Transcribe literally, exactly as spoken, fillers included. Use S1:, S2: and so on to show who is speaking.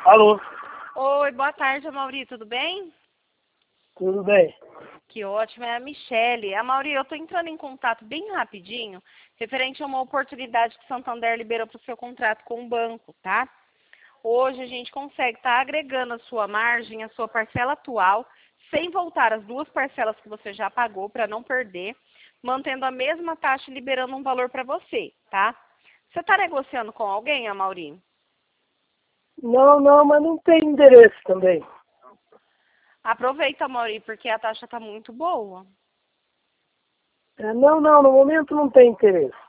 S1: Alô?
S2: Oi, boa tarde, Amauri, tudo bem?
S1: Tudo bem?
S2: Que ótimo, é a Michele. Amauri, eu estou entrando em contato bem rapidinho, referente a uma oportunidade que Santander liberou para o seu contrato com o banco, tá? Hoje a gente consegue estar agregando a sua margem, a sua parcela atual, sem voltar as duas parcelas que você já pagou para não perder, mantendo a mesma taxa e liberando um valor para você, tá? Você está negociando com alguém, Amauri?
S1: Não, não, mas não tem endereço também.
S2: Aproveita, Amauri, porque a taxa está muito boa.
S1: É, não, não, no momento não tem interesse.